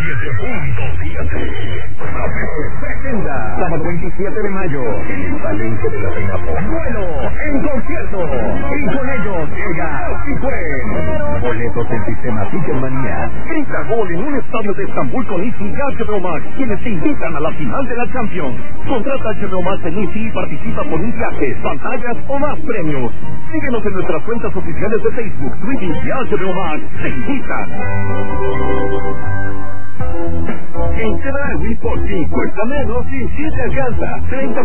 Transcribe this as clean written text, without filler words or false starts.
Presenta sábado 27 de mayo en el Palenque de la Reina Pop. Bueno, en concierto. Y con ellos llega Cifuén. Boletos en sistema Ticketmanía. Grita gol en un estadio de Estambul con Easy y HBO Max, quienes te invitan a la final de la Champions. Contrata HBO Max en Easy y participa por un viaje, pantallas o más premios. Síguenos en nuestras cuentas oficiales de Facebook, Twitter y HBO Max. Te invitan. En Chedraui por 5 cuesta menos y 7 alcanza. 30